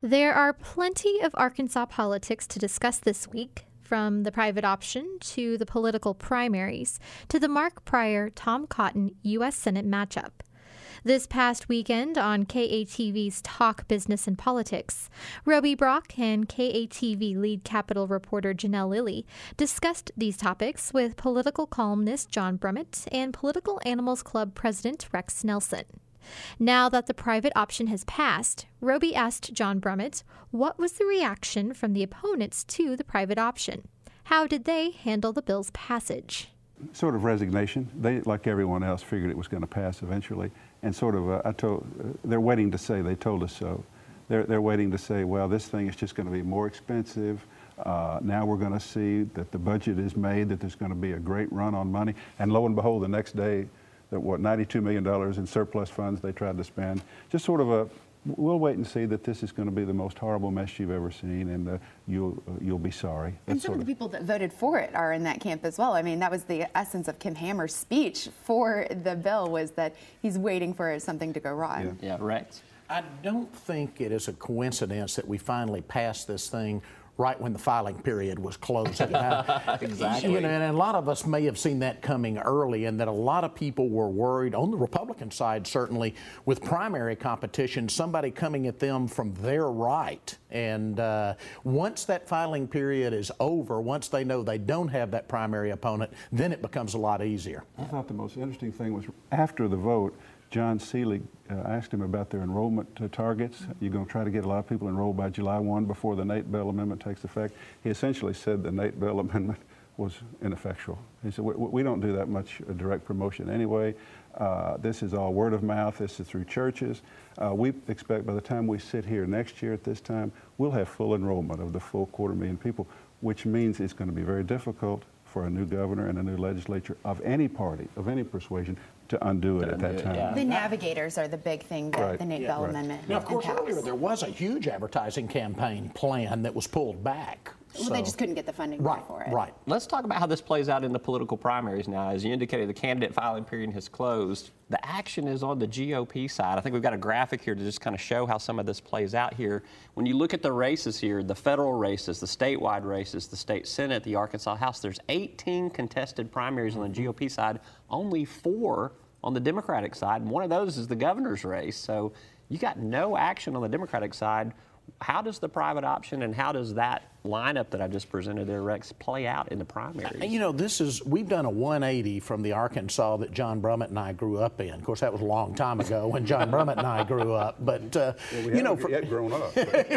There are plenty of Arkansas politics to discuss this week, from the private option to the political primaries to the Mark Pryor-Tom Cotton U.S. Senate matchup. This past weekend on KATV's Talk Business and Politics, Roby Brock and KATV lead Capitol reporter Janelle Lilly discussed these topics with political columnist John Brummett and Political Animals Club president Rex Nelson. Now that the private option has passed, Roby asked John Brummett what was the reaction from the opponents to the private option. How did they handle the bill's passage? Sort of resignation. They, like everyone else, figured it was going to pass eventually, and sort of, they're waiting to say they told us so. They're waiting to say, well, this thing is just going to be more expensive. Now we're going to see that the budget is made, that there's going to be a great run on money, and lo and behold, the next day, that $92 million in surplus funds they tried to spend. Just sort of we'll wait and see that this is going to be the most horrible mess you've ever seen, and you'll be sorry. And some of the people that voted for it are in that camp as well. I mean, that was the essence of Kim Hammer's speech for the bill, was that he's waiting for something to go wrong. Yeah, Rex. I don't think it is a coincidence that we finally passed this thing right when the filing period was closing. Exactly. You know, and a lot of us may have seen that coming early, and that a lot of people were worried, on the Republican side certainly, with primary competition, somebody coming at them from their right. And once that filing period is over, once they know they don't have that primary opponent, then it becomes a lot easier. I thought the most interesting thing was after the vote, John Seelig asked him about their enrollment targets. You're going to try to get a lot of people enrolled by July 1 before the Nate Bell Amendment takes effect. He essentially said the Nate Bell Amendment was ineffectual. He said, we don't do that much direct promotion anyway. This is all word of mouth. This is through churches. We expect by the time we sit here next year at this time, we'll have full enrollment of the full 250,000 people, which means it's going to be very difficult for a new governor and a new legislature of any party, of any persuasion, to undo it at that time. Yeah. The navigators are the big thing that the Nate Bell Amendment Now, of course, empowers. earlier there was a huge advertising campaign plan that was pulled back. Well, they just couldn't get the funding for it. Right. Let's talk about how this plays out in the political primaries now. As you indicated, the candidate filing period has closed. The action is on the GOP side. I think we've got a graphic here to just kind of show how some of this plays out here. When you look at the races here, the federal races, the statewide races, the state Senate, the Arkansas House, there's 18 contested primaries on the GOP side, only 4 on the Democratic side, and one of those is the governor's race. So you got no action on the Democratic side. How does the private option and how does that lineup that I just presented there, Rex, play out in the primaries? You know, we've done a 180 from the Arkansas that John Brummett and I grew up in. Of course, that was a long time ago when John Brummett and I grew up. But, you know, yet grown up.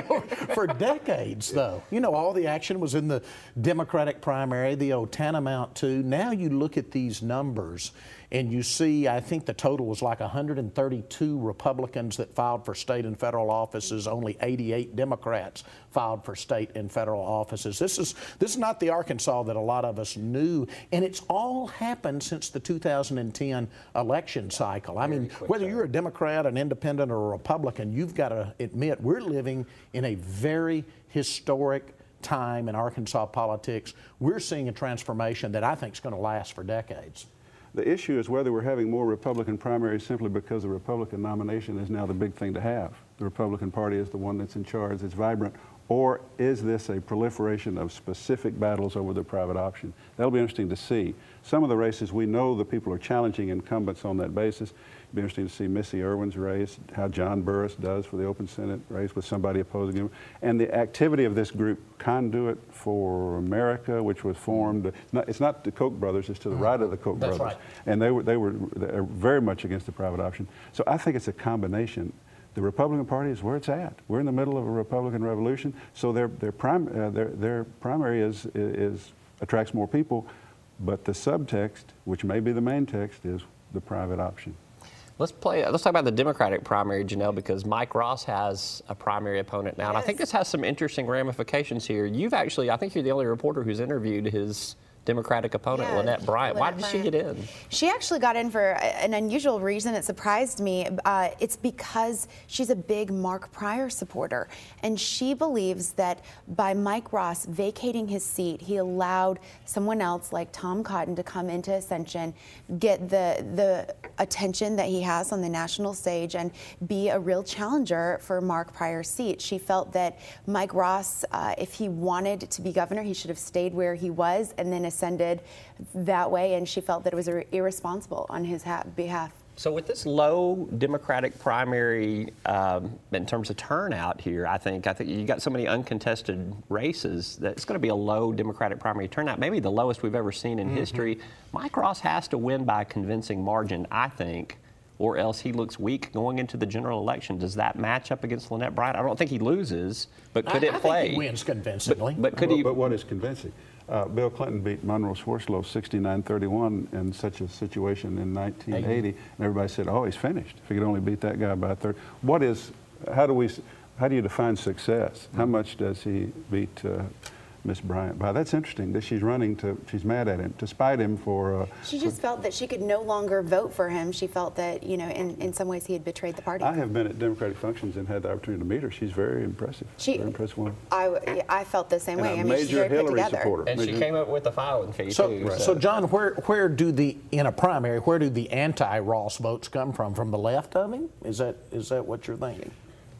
For decades, though, you know, all the action was in the Democratic primary, the old tantamount to. Now you look at these numbers and you see, I think the total was like 132 Republicans that filed for state and federal offices, only 88 Democrats filed for state and federal offices. This is not the Arkansas that a lot of us knew, and it's all happened since the 2010 election cycle. I mean, whether you're a Democrat, an independent, or a Republican, you've got to admit we're living in a very historic time in Arkansas politics. We're seeing a transformation that I think is going to last for decades. The issue is whether we're having more Republican primaries simply because the Republican nomination is now the big thing to have. The Republican Party is the one that's in charge, it's vibrant, or is this a proliferation of specific battles over the private option? That'll be interesting to see. Some of the races, we know the people are challenging incumbents on that basis. It'll be interesting to see Missy Irwin's race, how John Burris does for the open Senate race with somebody opposing him, and the activity of this group, Conduit for America, which was formed. It's not the Koch brothers, it's to the right of the Koch brothers. Right. And they were very much against the private option. So I think it's a combination. The Republican Party is where it's at. We're in the middle of a Republican revolution, so their primary attracts more people, but the subtext, which may be the main text, is the private option. Let's talk about the Democratic primary, Janelle, because Mike Ross has a primary opponent now, and I think this has some interesting ramifications here. You've actually, I think you're the only reporter who's interviewed his Democratic opponent, Yeah, Lynette Bryant. Why Lynette did she get in? She actually got in for an unusual reason. It surprised me. It's because she's a big Mark Pryor supporter, and she believes that by Mike Ross vacating his seat, he allowed someone else like Tom Cotton to come into Ascension, get the attention that he has on the national stage, and be a real challenger for Mark Pryor's seat. She felt that Mike Ross, if he wanted to be governor, he should have stayed where he was and then ascended that way, and she felt that it was irresponsible on his behalf. So with this low Democratic primary in terms of turnout here, I think you got so many uncontested races that it's going to be a low Democratic primary turnout, maybe the lowest we've ever seen in history. Mike Ross has to win by a convincing margin, I think, or else he looks weak going into the general election. Does that match up against Lynette Bryant? I don't think he loses, but could it play? I think he wins convincingly. But could he? But what is convincing? Bill Clinton beat Monroe Swarslow 69-31 in such a situation in 1980, and everybody said, "Oh, he's finished. If he could only beat that guy by a third." How do you define success? How much does he beat Miss Bryant by? That's interesting that she's mad at him, to spite him for... she just felt that she could no longer vote for him. She felt that, in some ways he had betrayed the party. I have been at Democratic functions and had the opportunity to meet her. She's very impressive. Very impressive woman. I felt the same way. And a she's major very put Hillary together. supporter. And she came up with the filing fee, too. So John, where do in a primary, where do the anti-Ross votes come from? From the left of him? Is that what you're thinking?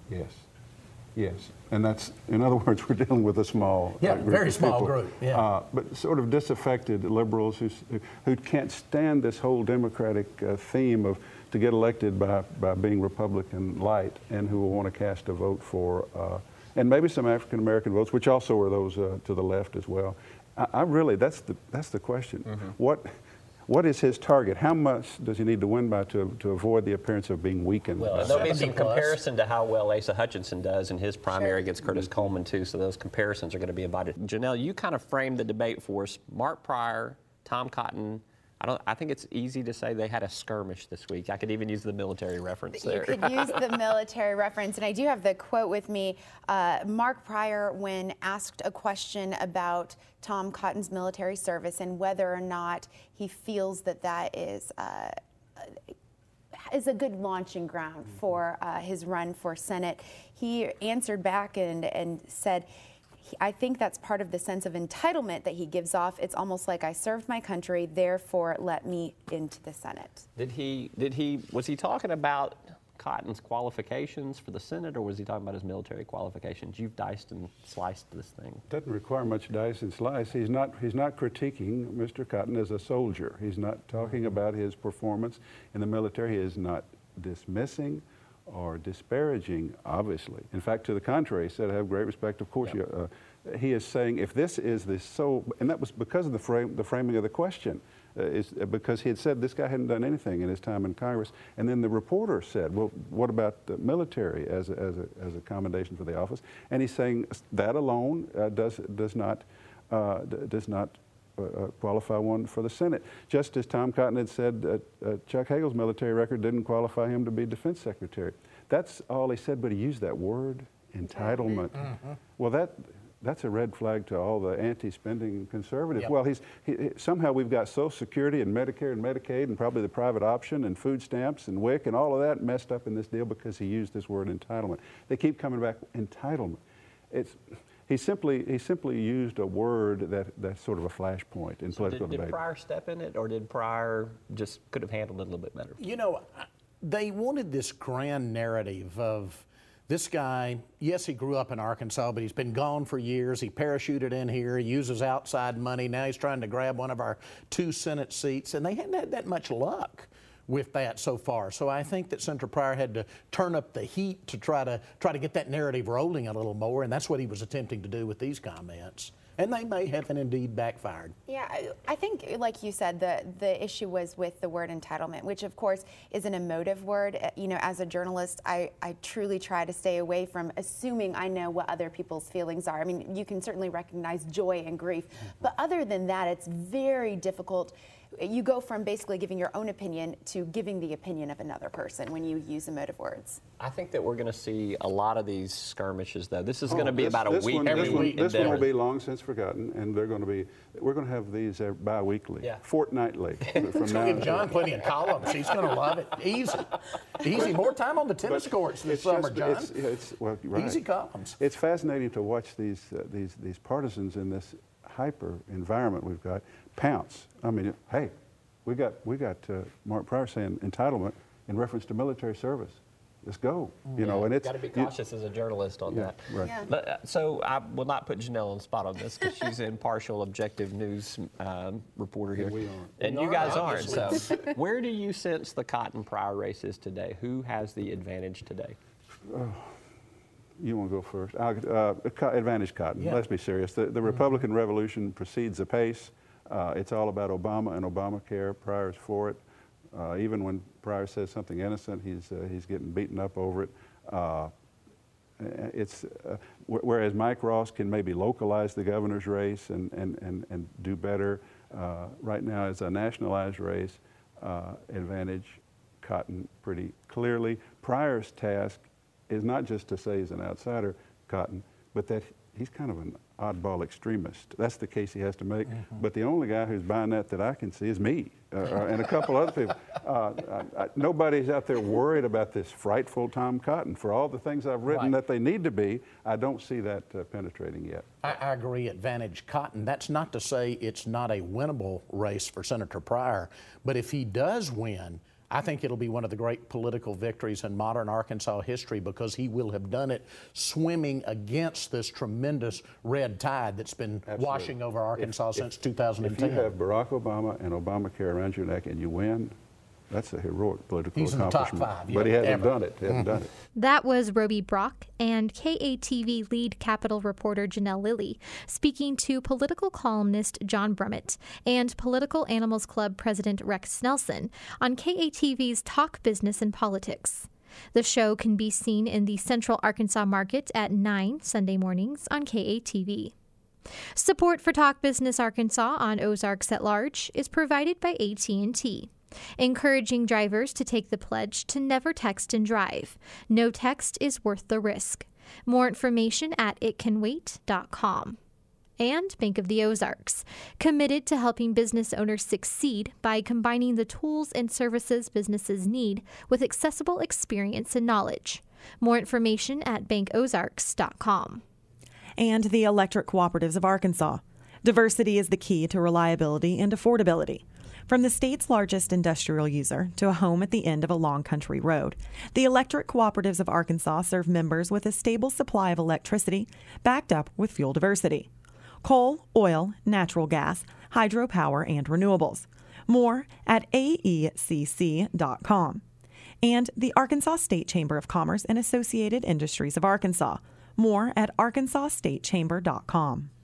Yes. And that's, in other words, we're dealing with a small group very of small people. group. Yeah. But sort of disaffected liberals who can't stand this whole Democratic theme of to get elected by being Republican light, and who will want to cast a vote for, and maybe some African American votes, which also are those to the left as well. I really, that's the question. What is his target? How much does he need to win by to avoid the appearance of being weakened? Well, there'll be some 70 plus. comparison to how well Asa Hutchinson does in his primary against Curtis Coleman, too, so those comparisons are going to be invited. Janelle, you kind of framed the debate for us. Mark Pryor, Tom Cotton. I think it's easy to say they had a skirmish this week. I could even use the military reference there. You could use the military reference, and I do have the quote with me. Mark Pryor, when asked a question about Tom Cotton's military service and whether or not he feels that is a good launching ground for his run for Senate, he answered back and said, I think that's part of the sense of entitlement that he gives off. It's almost like I served my country, therefore let me into the Senate. Was he talking about Cotton's qualifications for the Senate, or was he talking about his military qualifications? You've diced and sliced this thing. Doesn't require much dice and slice. He's not critiquing Mr. Cotton as a soldier. He's not talking about his performance in the military. He is not dismissing or disparaging, obviously. In fact, to the contrary, he said, I have great respect. Of course, he is saying, if this is the sole, and that was because of the framing of the question, is because he had said this guy hadn't done anything in his time in Congress, and then the reporter said, well, what about the military as a commendation for the office? And he's saying that alone does not qualify one for the Senate. Just as Tom Cotton had said, Chuck Hagel's military record didn't qualify him to be defense secretary. That's all he said, but he used that word, entitlement. Well, that's a red flag to all the anti-spending conservatives. Yep. Well, somehow we've got Social Security and Medicare and Medicaid and probably the private option and food stamps and WIC and all of that messed up in this deal because he used this word entitlement. They keep coming back, entitlement. He simply used a word that's sort of a flashpoint in political debate. Did Pryor step in it, or did Pryor just could have handled it a little bit better? You know, they wanted this grand narrative of this guy. Yes, he grew up in Arkansas, but he's been gone for years. He parachuted in here. He uses outside money. Now he's trying to grab one of our 2 Senate seats, and they hadn't had that much luck with that so far. So I think that Senator Pryor had to turn up the heat to try to get that narrative rolling a little more, and that's what he was attempting to do with these comments. And they may have indeed backfired. Yeah, I think, like you said, the issue was with the word entitlement, which of course is an emotive word. You know, as a journalist, I truly try to stay away from assuming I know what other people's feelings are. I mean, you can certainly recognize joy and grief, but other than that, it's very difficult you go from basically giving your own opinion to giving the opinion of another person when you use emotive words. I think that we're going to see a lot of these skirmishes, though. This is going to be about a week. every week. This one will be long since forgotten, and we're going to have these bi-weekly, fortnightly. It's going to give John plenty of columns. He's going to love it. Easy. More time on the tennis courts this summer, John. Well, right. Easy columns. It's fascinating to watch these partisans in this hyper environment we've got pounce. I mean, hey, we got Mark Pryor saying entitlement in reference to military service. Let's go. And it's got to be cautious as a journalist on that. Right. Yeah. But, so I will not put Janelle on the spot on this because she's an impartial, objective news reporter here. we aren't. And We you guys aren't, aren't. So where do you sense the Cotton Pryor race is today? Who has the advantage today? You want to go first? Advantage Cotton. Yeah. Let's be serious. The Republican Revolution precedes apace. It's all about Obama and Obamacare. Pryor's for it. Even when Pryor says something innocent, he's getting beaten up over it. Whereas Mike Ross can maybe localize the governor's race and do better. Right now, it's a nationalized race. Advantage Cotton pretty clearly. Pryor's task is not just to say he's an outsider, Cotton, but that he's kind of an oddball extremist. That's the case he has to make. But the only guy who's buying that I can see is me and a couple other people. Nobody's out there worried about this frightful Tom Cotton. For all the things I've written that they need to be, I don't see that penetrating yet. I agree, Advantage Cotton. That's not to say it's not a winnable race for Senator Pryor, but if he does win, I think it'll be one of the great political victories in modern Arkansas history because he will have done it swimming against this tremendous red tide that's been washing over Arkansas since 2010. If you have Barack Obama and Obamacare around your neck and you win, that's a heroic political He's in the top accomplishment. 5, But he hasn't ever. done it. He hasn't done it. That was Roby Brock and KATV lead Capitol reporter Janelle Lilly speaking to political columnist John Brummett and Political Animals Club president Rex Nelson on KATV's Talk Business and Politics. The show can be seen in the Central Arkansas market at 9 Sunday mornings on KATV. Support for Talk Business Arkansas on Ozarks at Large is provided by AT&T. Encouraging drivers to take the pledge to never text and drive. No text is worth the risk. More information at itcanwait.com. And Bank of the Ozarks, committed to helping business owners succeed by combining the tools and services businesses need with accessible experience and knowledge. More information at bankozarks.com. And the Electric Cooperatives of Arkansas. Diversity is the key to reliability and affordability. From the state's largest industrial user to a home at the end of a long country road, the Electric Cooperatives of Arkansas serve members with a stable supply of electricity backed up with fuel diversity. Coal, oil, natural gas, hydropower, and renewables. More at aecc.com. And the Arkansas State Chamber of Commerce and Associated Industries of Arkansas. More at arkansasstatechamber.com.